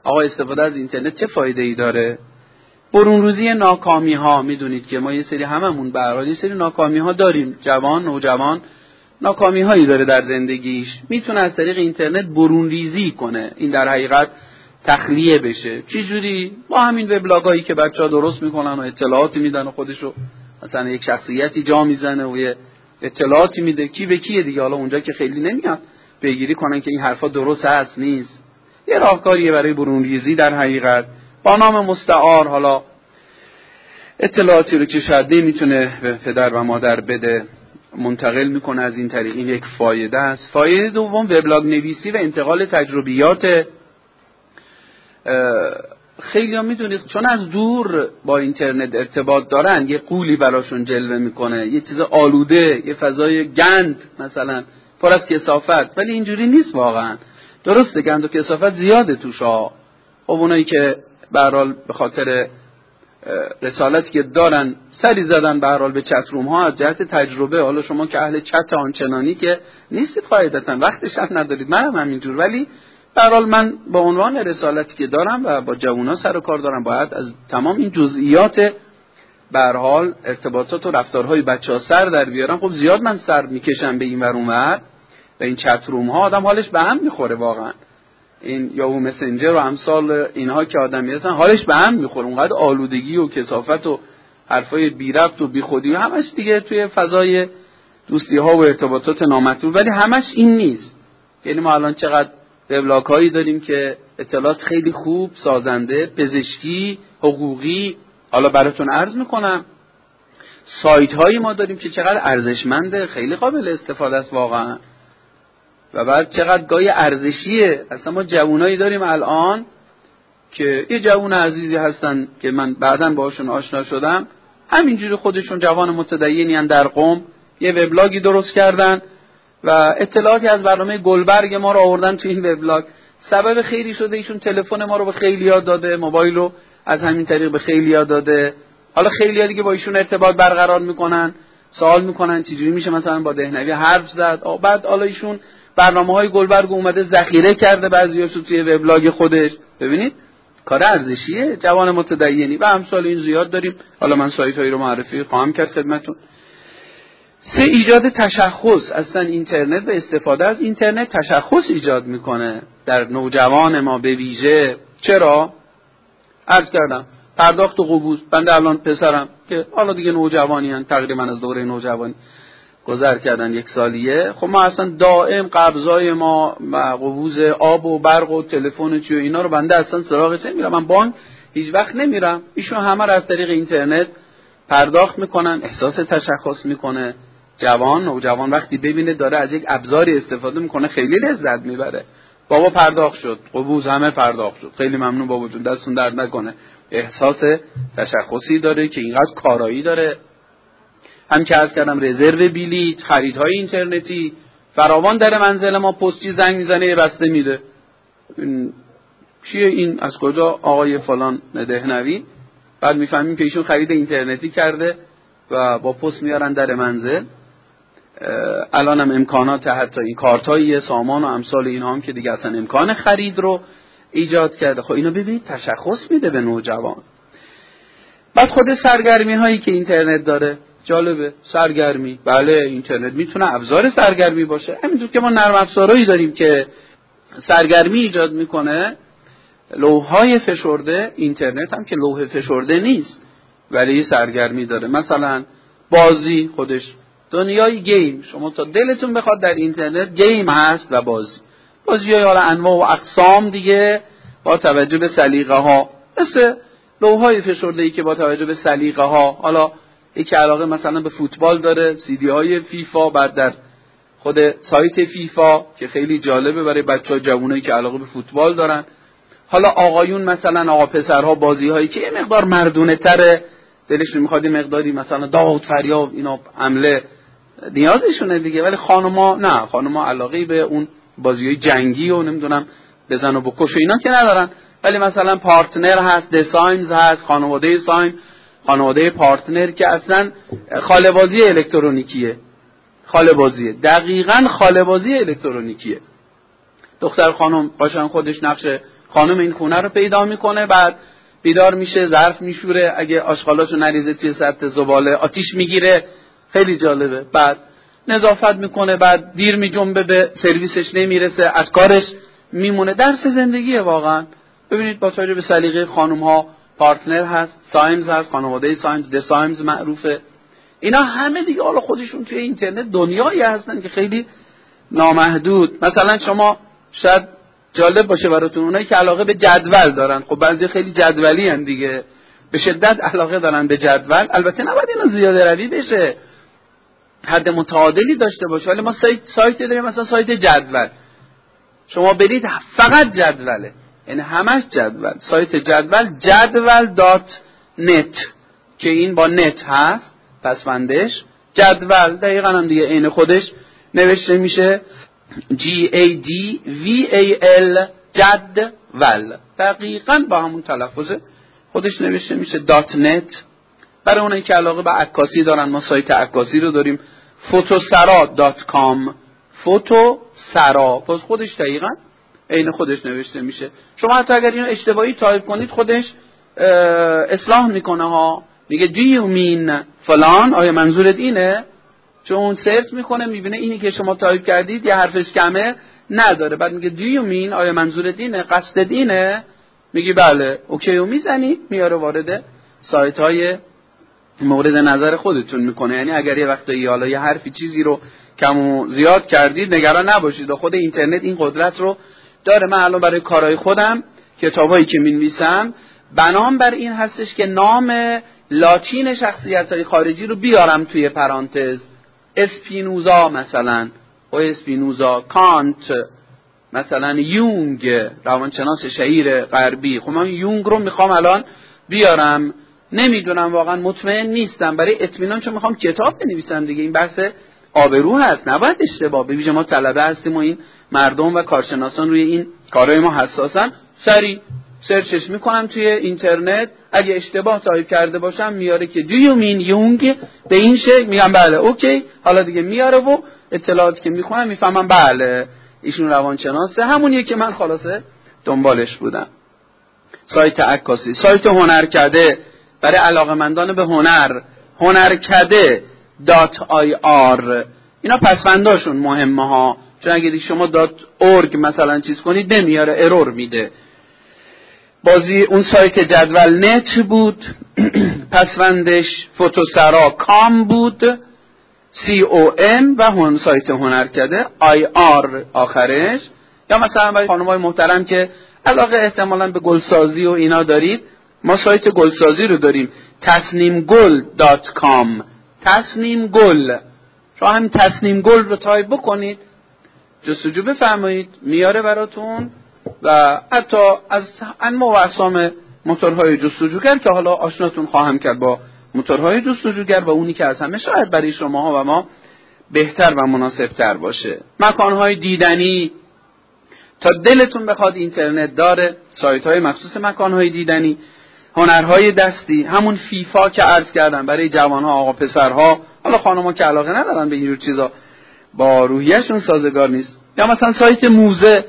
آقا استفاده از اینترنت چه فایده‌ای داره؟ برون روزی ناکامی ها. میدونید که ما یه سری هممون به هر حال یه سری ناکامی ها داریم. نوجوان ناکامی هایی داره در زندگیش، میتونه از طریق اینترنت برون ریزی کنه، این در حقیقت تخلیه بشه. چه جوری؟ با همین وبلاگایی که بچه‌ها درست میکنن و اطلاعاتی میدن و خودشو مثلا یک شخصیتی جا میزنه و یه اطلاعاتی میده، کی به کیه دیگه. حالا اونجا که خیلی نمیاد پیگیری کنن که این حرفا درست هست نیست. یه راهکاریه برای برون ریزی در حقیقت با نام مستعار. حالا اطلاعاتی رو که شاید نمیتونه به پدر و مادر بده منتقل میکنه از این طریق. این یک فایده است. فایده دوم وبلاگ نویسی و انتقال تجربیات. خیلی ها میدونید چون از دور با اینترنت ارتباط دارن یه قولی براشون جلوه میکنه، یه چیز آلوده، یه فضای گند مثلا پر از کثافت، ولی اینجوری نیست واقعا. درسته گند و کثافت زیاده توش ها. خب اونایی که به هر حال به خاطر رسالتی که دارن سری زدن به هر حال به چت روم ها از جهت تجربه. حالا شما که اهل چت آنچنانی که نیستید قاعدتا، وقتش هم ندارید، منم همینجور، ولی به هر حال من با عنوان رسالتی که دارم و با جوونا سر و کار دارم باید از تمام این جزئیات به هر حال ارتباطات و رفتارهای بچه‌ها سر در بیارم. خب زیاد من سر میکشم به این ور اون ور و این چت روم ها آدم حالش به هم میخوره واقعا. این یاهو مسنجر و امثال اینها که آدمی هستن حالش به هم میخوره، اونقدر آلودگی و کثافت و حرفای بی ربط و بی خودی و همش دیگه توی فضای دوستی ها و ارتباطات نامطلوب. ولی همش این نیست. یعنی ما الان چقدر وبلاگ هایی داریم که اطلاعات خیلی خوب، سازنده، پزشکی، حقوقی. حالا براتون عرض میکنم سایت هایی ما داریم که چقدر ارزشمنده، خیلی قابل استفاده است واقعا و بعد چقدر گاهی ارزشیه. اصلا ما جوانایی داریم الان که یه جوان عزیزی هستن که من بعداً باهاشون آشنا شدم، همینجوری خودشون جوان متدینی ان در قم یه وبلاگی درست کردن و اطلاعاتی از برنامه گلبرگ ما رو آوردن تو این وبلاگ. سبب خیری شده، ایشون تلفن ما رو به خیلی‌ها داده، موبایل رو از همین طریق به خیلی‌ها داده. حالا خیلی‌ها دیگه با ایشون ارتباط برقرار میکنن، سوال میکنن چجوری میشه مثلا با دهنوی حرف زد. بعد حالا ایشون برنامه‌های گلبرگ اومده ذخیره کرده بعضیاشو توی وبلاگ خودش. ببینید کار ارزشیه، جوان متدینی و امثال این زیاد داریم. حالا من سایت‌هایی رو معرفی خواهم کرد خدمتتون. 3 ایجاد تشخص. اصلا اینترنت و استفاده از اینترنت تشخص ایجاد میکنه در نوجوان ما به ویژه. چرا؟ عرض کردم پرداخت و قبوز. بنده الان پسرم که حالا دیگه نوجوانی هستن، تقریبا از دوره نوجوانی گذر کردن، 1 سالیه. خب ما اصلا دائم قبضای ما و قبوز آب و برق و تلفن و اینا رو بنده اصلا سراغش نمیرم. من بانک هیچ وقت نمیرم، ایشون همه رو از طریق اینترنت پرداخت میکنن. احساس تشخص میکنه. نوجوان وقتی ببینه داره از یک ابزاری استفاده میکنه خیلی لذت میبره. بابا پرداخت شد، قبوز همه پرداخت شد، خیلی ممنون بابا جون، دستون درد نکنه. احساس تشخصی داره که اینقدر کارایی داره. هم که عرض کردم رزرو بلیط، خریدهای اینترنتی فراوان در منزل ما. پستی زنگ میزنه یه بسته میده. چیه این؟ از کجا؟ آقای فلان دهنوی. بعد میفهمیم که ایشون خرید اینترنتی کرده و با پست میارن در منزل. الان هم امکانات حتی این کارتای سامان و امثال اینها هم که دیگه اصلا امکان خرید رو ایجاد کرده. خب اینو ببینید تشخص میده به نوجوان. بعد خود سرگرمی هایی که اینترنت داره جالبه. سرگرمی، بله اینترنت میتونه ابزار سرگرمی باشه. همینطور که ما نرم افزارهایی داریم که سرگرمی ایجاد میکنه. لوح‌های فشرده، اینترنت هم که لوح فشرده نیست ولی سرگرمی داره. مثلا بازی خودش، دنیای گیم. شما تا دلتون بخواد در اینترنت گیم هست و بازی‌های حالا انواع و اقسام دیگه با توجه به سلیقه ها، مثل لوح‌های فشرده‌ای که با توجه به سلیقه ها. حالا یکی علاقه مثلا به فوتبال داره، CD های فیفا، بعد در خود سایت فیفا که خیلی جالبه برای بچه‌ها جوونایی که علاقه به فوتبال دارن. حالا آقایون مثلا آقا پسرها بازی‌هایی که یه مقدار مردونه تره، دلش میخواد یه مقداری مثلا داد فریاد اینا حمله نیازشونه دیگه. ولی خانوما نه، خانوما علاقه به اون بازی‌های جنگی و نمیدونم بزن و بکش و اینا که ندارن. ولی مثلا پارتنر هست، دیزاینز هست، خانواده ساین، خانواده پارتنر که اصلا خاله بازی الکترونیکیه. خاله بازیه، دقیقاً خاله بازی الکترونیکیه. دختر خانم باشن خودش نقش خانم این خونه رو پیدا میکنه، بعد بیدار میشه، ظرف میشوره، اگه آشغالاشو نریزه توی سطح زباله آتیش میگیره، خیلی جالبه. بعد نظافت میکنه، بعد دیر میجنبه، به سرویسش نمیرسه، از کارش میمونه. درس زندگیه واقعا. ببینید با توجه به سلیقه خانم ها پارتنر هست، سایمز هست، خانواده سایمز، د سایمز معروفه. اینا همه دیگه حالا خودشون توی اینترنت دنیایی هستن که خیلی نامحدود. مثلا شما شاید جالب باشه براتون، اونایی که علاقه به جدول دارن، خب بعضی خیلی جدولی ان دیگه، به شدت علاقه دارن به جدول. البته نباید اینا زیاده روی بشه، حد متعادلی داشته باشه. ولی ما سایت داریم، مثلا سایت جدول، شما برید فقط جدوله، یعنی همش جدول. سایت جدول jadwal.net که این با نت هست پسوندش، جدول دقیقاً هم دیگه عین خودش نوشته میشه GADVAL، جدول، دقیقاً با همون تلفظ خودش نوشته میشه .net. برای اونایی که علاقه به عکاسی دارن، ما سایت عکاسی رو داریم photosara.com، photosara باز خودش دقیقاً عین خودش نوشته میشه. شما حتی اگر اینو اشتباهی تایپ کنید خودش اصلاح میکنه ها، میگه do you mean فلان، آیا منظورت اینه؟ چون سرچ میکنه میبینه اینی که شما تایپ کردید یه حرفش کمه نداره، بعد میگه do you mean، آیا منظورت اینه، قصدت اینه؟ میگی بله، اوکی و میزنی، میاره وارد سایت های مورد نظر خودتون میکنه. یعنی اگر یه وقتایی حالا یه حرفی چیزی رو کم و زیاد کردید نگران نباشید، خود اینترنت این قدرت رو داره. من الان برای کارهای خودم کتابایی که می‌نویسم بنام بر این هستش که نام لاتین شخصیت‌های خارجی رو بیارم توی پرانتز، اسپینوزا مثلا، و اسپینوزا، کانت مثلا، یونگ روانشناس شهیر غربی. خب من یونگ رو میخوام الان بیارم، نمیدونم واقعا، مطمئن نیستم، برای اطمینان، چون میخوام کتاب بنویسم دیگه. این بحث آبرو هست، نباید اشتباه. ببینید ما طلبه هستیم و این مردم و کارشناسان روی این کارهای ما حساسن. سری سرچش میکنم توی اینترنت، اگه اشتباه تایپ کرده باشم میاره که do you mean یونگ به این شکل، میگم بله اوکی، حالا دیگه میاره و اطلاعاتی که میخونم میفهمم بله ایشون روانشناسه، همونیه که من خلاصه دنبالش بودم. سایت عکاسی، سایت هنرکده برای علاقه‌مندان به هنر، هنرکده.ir. اینا پسونداشون مهمه ها، چون اگه شما .org مثلا چیز کنید نمیاره، ارور میده. بازی اون سایت جدول نت بود، پسوندش photosara.com بود، COM، و سایت هنرکده IR آخرش. یا مثلا برای خانم‌های محترم که علاقه احتمالاً به گلسازی و اینا دارید، ما سایت گلسازی رو داریم tasnimgul.com. تصنیم گل، شما همین تصنیم گل رو تایپ بکنید، جستجو بفرمایید، میاره براتون. و حتی از انواع و اقسام موتورهای جستجوگر که حالا آشناتون خواهم کرد با موتورهای جستجوگر، و اونی که از همه شاید برای شماها و ما بهتر و مناسبتر باشه. مکانهای دیدنی، تا دلتون بخواد اینترنت داره، سایت های مخصوص مکانهای دیدنی. هنرهای دستی، همون فیفا که عرض کردم برای جوانها، آقا پسرها، حالا خانم‌ها که علاقه ندارن به اینجور چیزا، با روحیه‌شون سازگار نیست. یا مثلا سایت موزه،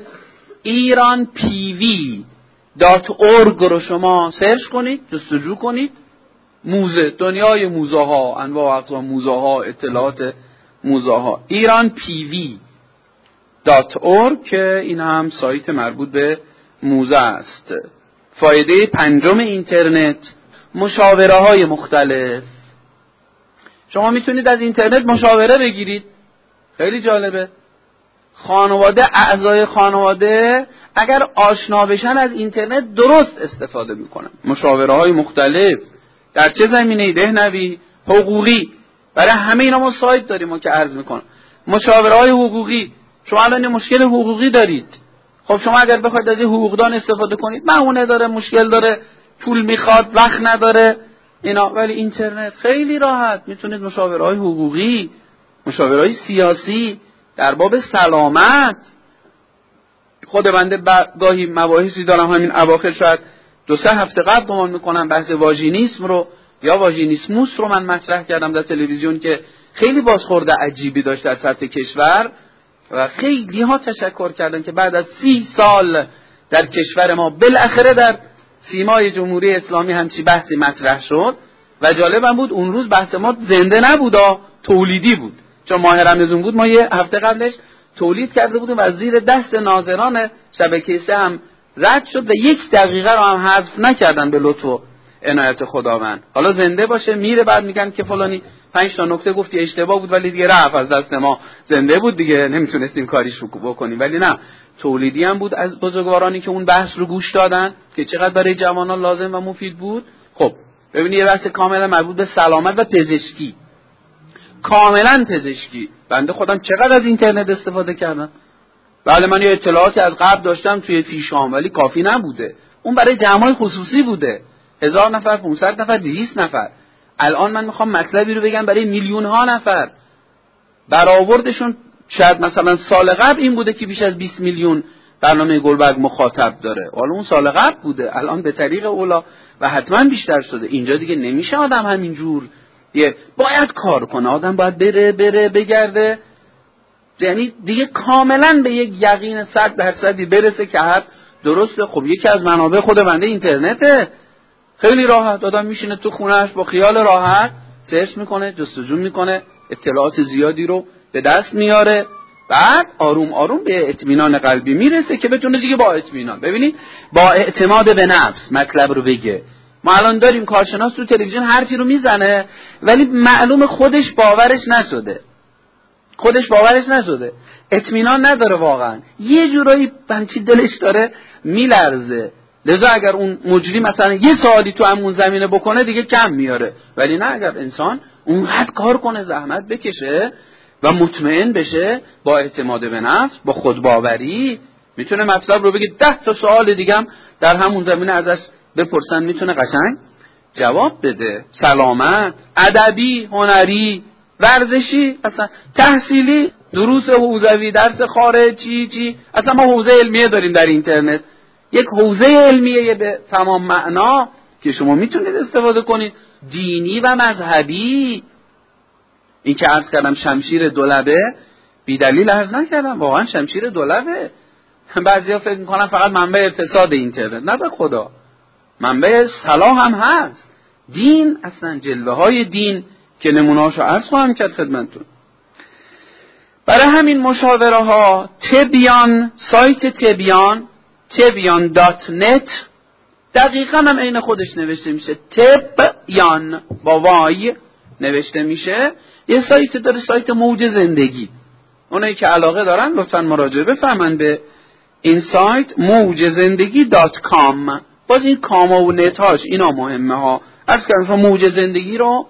iranpv.org رو شما سرچ کنید، جستجو کنید. موزه، دنیای موزه ها، انواع و اقسام موزه ها، اطلاعات موزه ها، iranpv.org که این هم سایت مربوط به موزه است. فایده پنجم اینترنت، مشاوره های مختلف. شما میتونید از اینترنت مشاوره بگیرید، خیلی جالبه. خانواده، اعضای خانواده اگر آشنا بشن از اینترنت درست استفاده میکنن. مشاوره های مختلف در چه زمینه‌ای؟ دهنوی، حقوقی، برای همه اینا ما سایت داریم ما که عرض میکنم. مشاوره های حقوقی، شما الان مشکل حقوقی دارید، خب شما اگر بخواید از حقوقدان استفاده کنید، مهونه داره، مشکل داره، پول میخواد، وقت نداره اینا، ولی اینترنت خیلی راحت میتونید مشاوره های حقوقی، مشاوره های سیاسی، در باب سلامت. خود بنده گاهی مباحثی دارم، همین اواخر شاید 2-3 هفته قبل گمان میکنم بحث واژینیسم رو یا واژینیسموس رو من مطرح کردم در تلویزیون که خیلی بازخورد عجیبی داشت در سطح کشور و خیلی ها تشکر کردن که بعد از 30 سال در کشور ما بالاخره در سیمای جمهوری اسلامی همچی بحثی مطرح شد و جالبم بود اون روز بحث ما زنده نبود، تولیدی بود، چون ماه رمضان بود. ما یه هفته قبلش تولید کرده بودیم و از زیر دست ناظران شبکه 3 هم رد شد و 1 دقیقه رو هم حذف نکردن به لطف و عنایت خداوند. حالا زنده باشه میره بعد میگن که فلانی 5 تا نکته گفتی اشتباه بود ولی دیگه رفت از دست ما، زنده بود دیگه نمیتونستیم کاریش بکنیم. ولی نه، تولیدی هم بود از بزرگوارانی که اون بحث رو گوش دادن که چقدر برای جوانان لازم و مفید بود. خب ببینید یه بحث کاملا مربوط به سلامت و پزشکی، کاملا پزشکی. بنده خودم چقدر از اینترنت استفاده کردم. بله من یه اطلاعاتی از قبل داشتم توی فیشام ولی کافی نبوده، اون برای جمعای خصوصی بوده، 1000 نفر 500 نفر 200 نفر. الان من میخوام مطلبی رو بگم برای میلیون ها نفر. برآوردشون شاید مثلا سال قبل این بوده که بیش از 20 میلیون برنامه گلبرگ مخاطب داره، حالا اون سال قبل بوده، الان به طریق اولا و حتما بیشتر شده. اینجا دیگه نمیشه آدم همینجور باید کار کنه، آدم باید بره بگرده، یعنی دیگه کاملا به یک یقین 100% برسه که حرف درسته. خب یکی از منابع خود بنده اینترنته، خیلی راحت آدم میشینه تو خونهش با خیال راحت سرچ میکنه، جستجو میکنه، اطلاعات زیادی رو به دست میاره، بعد آروم آروم به اطمینان قلبی میرسه که بتونه دیگه با اطمینان، ببینید با اعتماد به نفس مطلب رو بگه. ما الان داریم کارشناس تو تلویزیون حرفی رو میزنه ولی معلوم خودش باورش نشده، اطمینان نداره، واقعا یه جورایی بنچی دلش داره میلرزه. لذا اگر اون مجری مثلا یه سوالی تو همون زمینه بکنه دیگه کم میاره، ولی نه، اگر انسان اونقدر کار کنه، زحمت بکشه و مطمئن بشه، با اعتماد به نفس، با خودباوری میتونه مطلب رو بگه. 10 تا سوال دیگه هم در همون زمینه ازش بپرسن میتونه قشنگ جواب بده. سلامت، ادبی، هنری، ورزشی، اصلا تحصیلی، دروس حوزوی، درس خارجی، اصلا ما حوزه علمیه داریم در اینترنت، یک حوزه علمیه به تمام معنا که شما میتونید استفاده کنید، دینی و مذهبی. این که عرض کردم شمشیر دولبه، بی دلیل عرض نکردم، واقعا شمشیر دولبه. بعضیا فکر میکنن فقط منبع فساد اینترنت، نه به خدا، منبع صلاح هم هست. دین اصلا جلوه های دین که نمونه‌هاشو عرض خواهم کرد خدمتتون. برای همین مشاوره ها تبیان، سایت تبیان.net دقیقاً هم عین خودش نوشته میشه، تبیان با وای نوشته میشه. یه سایت داره، سایت موج زندگی. اونایی که علاقه دارن لطفاً مراجعه بفرمایید به این سایت موجزندگی.com. باز این کاما و نت هاش اینا مهمه ها. عرض کردم موج زندگی رو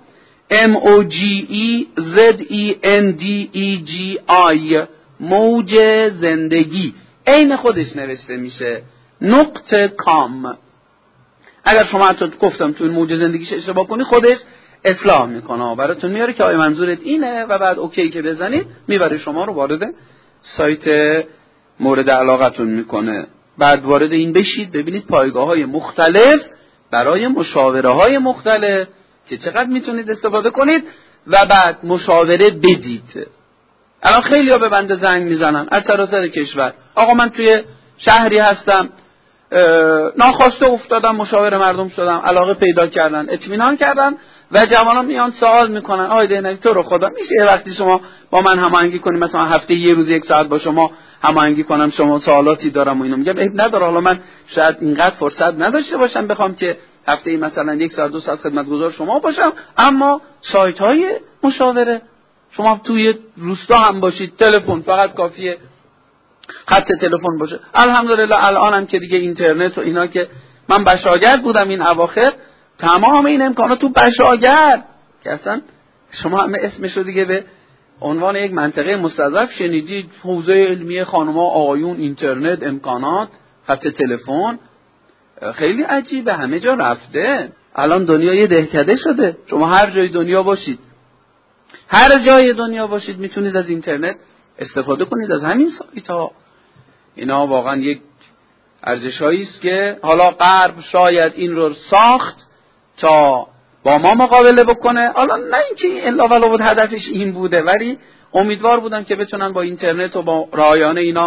MOGEZENDEGI موج زندگی عین خودش نوشته میشه .com. اگر شما حتی گفتم تو این موج زندگیش اشتباه کنی خودش اصلاح میکنه، براتون میاره که آیا منظورت اینه و بعد اوکی که بزنید میبره شما رو وارد سایت مورد علاقتون میکنه. بعد وارد این بشید، ببینید پایگاه‌های مختلف برای مشاوره های مختلف که چقدر میتونید استفاده کنید و بعد مشاوره بدید. الان خیلی ها به بنده زنگ میزنن از سراسر کشور، آقا من توی شهری هستم، ناخواسته افتادم مشاور مردم شدم، علاقه پیدا کردن، اطمینان کردن و جوانان میان سوال میکنن آقای دهنوی تو رو خدا میشه یه وقتی شما با من هماهنگی کنیم، مثلا هفته یه روز 1 ساعت با شما هماهنگی کنم، شما سوالاتی دارم و اینو. میگم عیب نداره، حالا من شاید اینقدر فرصت نداشته باشم بخوام که هفته ای مثلا 1 ساعت 2 ساعت خدمتگزار شما باشم، اما سایت های مشاوره شما توی روستا هم باشید، تلفن فقط کافیه خط تلفن باشه. الحمدلله الان هم که دیگه اینترنت و اینا، که من بشاگرد بودم این اواخر، تمام این امکانات تو بشاگرد که اصلا شما همه اسمشو دیگه به عنوان یک منطقه مستضعف شنیدید، حوزه علمی خانم‌ها آقایون، اینترنت، امکانات، خط تلفن، خیلی عجیبه، همه جا رفته. الان دنیا یه دهکده شده، شما هر جای دنیا باشید، هر جای دنیا باشید میتونید از اینترنت استفاده کنید، از همین سایت ها. اینا واقعا یک ارزش‌هایی است که حالا غرب شاید این رو ساخت تا با ما مقابله بکنه، حالا نه اینکه الا ولا بود هدفش این بوده، ولی امیدوار بودم که بتونن با اینترنت و با رایانه اینا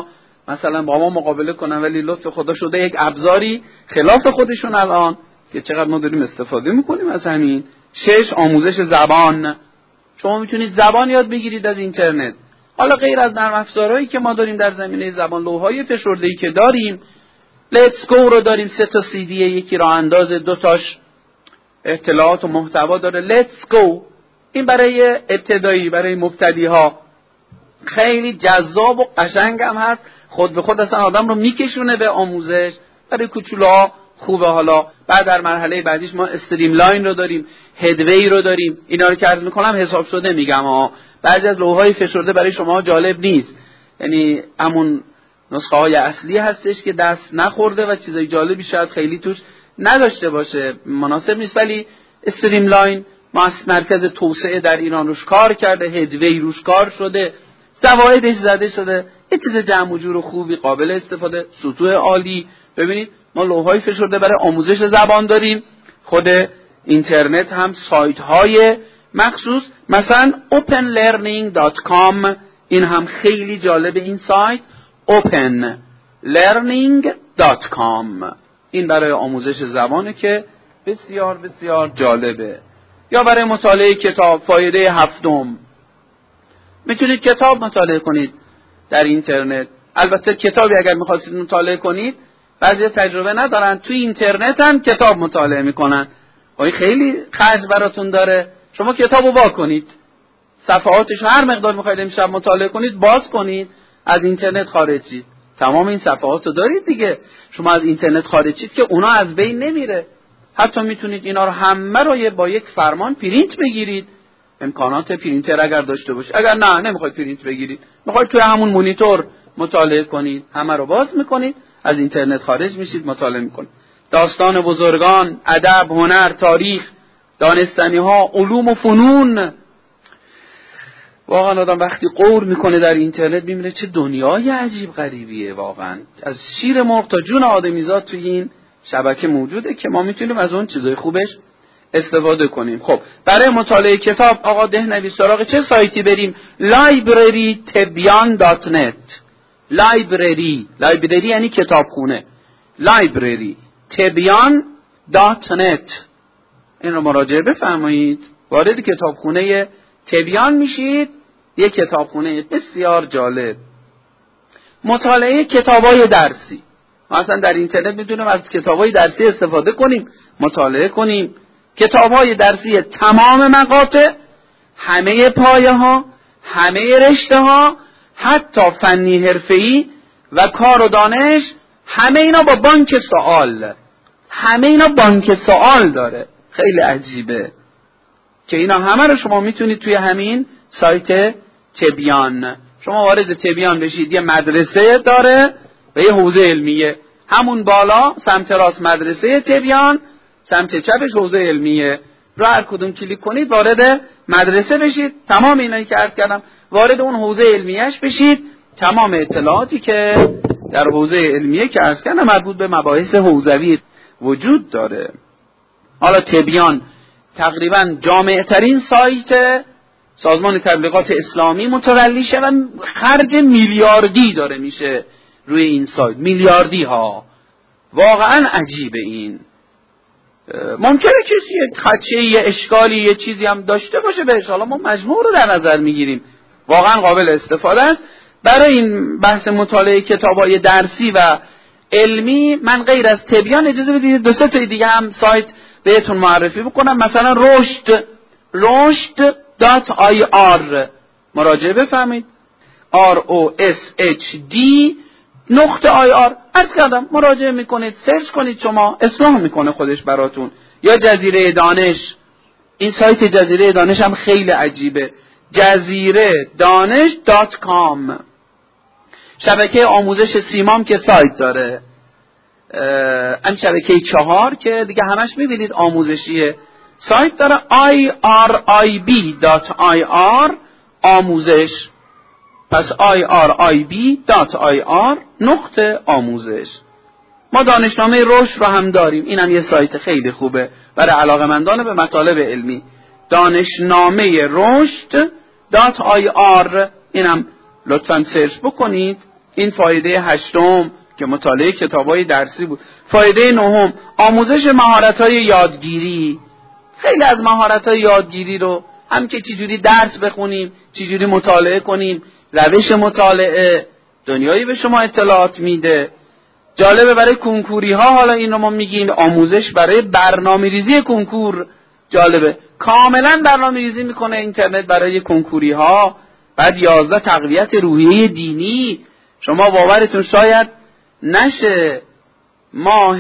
مثلا با ما مقابله کنن، ولی لطف خدا شده یک ابزاری خلاف خودشون الان که چقدر ما داریم استفاده میکنیم از همین. 6 آموزش زبان. شما میتونید زبان یاد بگیرید از اینترنت. حالا غیر از نرم افزارهایی که ما داریم در زمینه زبان، لوحهای فشرده‌ای که داریم، لیتس گو رو داریم، 3 تا CD، یکی راه انداز، 2 تاش اطلاعات و محتوا داره. لیتس گو این برای ابتدایی، برای مبتدی‌ها خیلی جذاب و قشنگ هم هست، خود به خود اصلا آدم رو میکشونه به آموزش. برای کوچولوها خوبه. حالا بعد در مرحله بعدیش ما استریم لاین رو داریم، هدوی رو داریم. اینا رو که عرض میکنم حساب شده میگم بعضی از لوحهای فشرده برای شما جالب نیست، یعنی همون نسخه های اصلی هستش که دست نخورده و چیزای جالبی شاید خیلی توش نداشته باشه، مناسب نیست. ولی استریم لاین مرکز توسعه در ایران روش کار کرده، هدوی روش کار شده، زوایدش زده شده، یه چیز جمع و جور و خوبی، قابل استفاده، سطوح عالی. ببینید ما لوحهای فشرده برای آموزش زبان داریم. خود اینترنت هم سایت های مخصوص، مثلا openlearning.com، این هم خیلی جالب. این سایت openlearning.com این برای آموزش زبانه که بسیار بسیار جالبه. یا برای مطالعه کتاب، فایده 7، میتونید کتاب مطالعه کنید در اینترنت. البته کتابی اگر میخواستید مطالعه کنید، بعضی تجربه ندارن، توی اینترنت هم کتاب مطالعه میکنن. خیلی خرج براتون داره. شما کتابو وا کنید، صفحاتش هر مقدار میخواید امشب مطالعه کنید باز کنید، از اینترنت خارج شید. تمام این صفحاتو دارید دیگه. شما از اینترنت خارج شید که اونا از بین نمیره. حتی میتونید اینا رو همه رو با یک فرمان پرینت بگیرید. امکانات پرینتر اگر داشته باشید. اگر نه نمیخواید پرینت بگیرید، میخواید توی همون مانیتور مطالعه کنید، همه رو باز میکنید، از اینترنت خارج میشید، مطالعه میکنید. داستان بزرگان، ادب، هنر، تاریخ، دانستنی‌ها، علوم و فنون. واقعا آدم وقتی غور میکنه در اینترنت میبینه چه دنیای عجیب غریبیه. واقعا از شیر مرغ تا جون آدمیزاد توی این شبکه موجوده که ما میتونیم از اون چیزای خوبش استفاده کنیم. خب برای مطالعه کتاب آقا دهنویس سراغ چه سایتی بریم؟ librarytebyan.net. لایبرری یعنی کتابخونه. librarytebyan.net این رو مراجعه بفرمایید. وارد کتابخونه تبیان میشید، یک کتابخونه بسیار جالب. مطالعه کتابای درسی. مثلا در اینترنت میتونیم از کتابای درسی استفاده کنیم، مطالعه کنیم. کتابای درسی تمام مقاطع، همه پایه ها، همه رشته ها، حتی فنی حرفه‌ای و کار و دانش، همه اینا با بانک سوال. همه اینا بانک سوال داره. خیلی عجیبه که اینا همه رو شما میتونید توی همین سایت تبیان، شما وارد تبیان بشید. یه مدرسه داره و یه حوزه علمیه. همون بالا سمت راست مدرسه تبیان، سمت چپش حوزه علمیه. رو هر کدوم کلیک کنید وارد مدرسه بشید، تمام اینایی که عرض کردم. وارد اون حوزه علمیهش بشید، تمام اطلاعاتی که در حوزه علمیه که عرض کردم مربوط به مباحث حوزوی وجود داره. حالا تبیان تقریبا جامع ترین سایت سازمان تبلیغات اسلامی متولی شه و خرج میلیاردی داره میشه روی این سایت. میلیاردی ها. واقعا عجیبه. این ممکنه کسی یک خدشه، یه اشکالی، یه چیزی هم داشته باشه بهش، حالا ما مجموع رو در نظر میگیریم. واقعا قابل استفاده است. برای این بحث مطالعه کتابای درسی و علمی من غیر از تبیان اجازه بدید 2-3 تا دیگه هم سایت بهتون معرفی بکنم. مثلا رشد.ir مراجعه بفهمید. ROSHD.ir عرض کردم مراجعه میکنید، سرچ کنید، شما اصلاح میکنه خودش براتون. یا جزیره دانش، این سایت جزیره دانش هم خیلی عجیبه. jaziredanish.com شبکه آموزش سیمام که سایت داره. این شبکه 4 که دیگه همش میبینید آموزشیه. سایت داره irib.ir آموزش. پس irib.ir نقطه آموزش. ما دانشنامه رشد رو هم داریم. اینم یه سایت خیلی خوبه برای علاقه‌مندان به مطالب علمی. دانشنامه رشد .ir اینم لطفاً سرچ بکنید این فایده 8 که مطالعه کتاب‌های درسی بود. فایده 9 آموزش مهارت‌های یادگیری. خیلی از مهارت‌های یادگیری رو هم که چجوری درس بخونیم، چجوری مطالعه کنیم، روش مطالعه دنیایی به شما اطلاعات میده. جالبه برای کنکوری ها، حالا این رو ما میگیم آموزش برای برنامه‌ریزی کنکور. جالبه کاملا برنامه‌ریزی میکنه اینترنت برای کنکوری ها. بعد 11 تقویت روحیه دینی. شما باورتون شاید نشه ما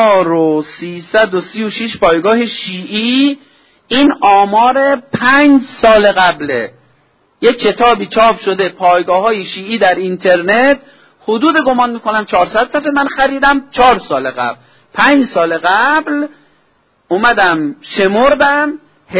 1336 پایگاه شیعی، این آمار 5 سال قبله. یک کتابی چاپ شده پایگاه‌های شیعی در اینترنت، حدود گمان میکنم 400 صفحه، من خریدم 4 سال قبل. 5 سال قبل اومدم شمردم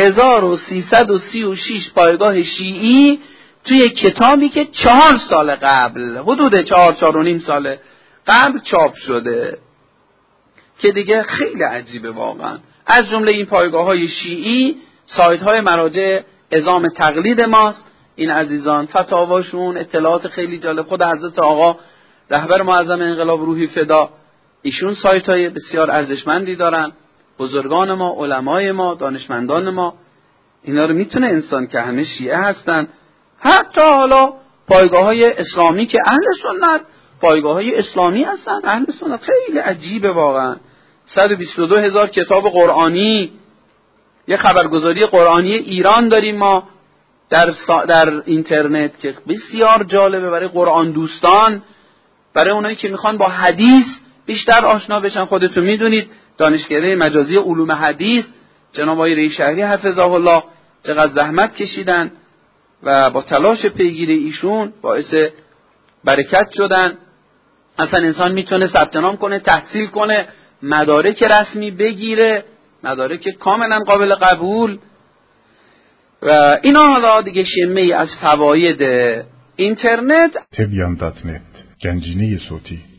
1336 پایگاه شیعی توی کتابی که 4 سال قبل، حدود 4.5 سال قبل چاپ شده، که دیگه خیلی عجیبه واقعا. از جمله این پایگاه‌های شیعی سایت‌های مراجع عظام تقلید ماست. این عزیزان فتاواشون، اطلاعات خیلی جالب. خود حضرت آقا رهبر معظم انقلاب روحی فدا، ایشون سایت‌های بسیار ارزشمندی دارن. بزرگان ما، علمای ما، دانشمندان ما، اینا رو میتونه انسان که همه شیعه هستن، حتی حالا پایگاه‌های اسلامی که اهل سنت، پایگاه‌های اسلامی هستن اهل سنت. خیلی عجیبه واقعا. 122,000 کتاب قرآنی. یه خبرگزاری قرآنی ایران داریم ما در اینترنت که بسیار جالبه برای قرآن دوستان، برای اونایی که میخوان با حدیث بیشتر آشنا بشن. خودتون میدونید دانشکده مجازی علوم حدیث جناب آقای ریشهری حفظه الله چقدر زحمت کشیدن و با تلاش پیگیری ایشون باعث برکت شدن. اصلا انسان میتونه ثبت نام کنه، تحصیل کنه، مدارک رسمی بگیره، مدارک کاملا قابل قبول. و اینا حالا دیگه شمه‌ای از فواید اینترنت. تبیان.net گنجینه صوتی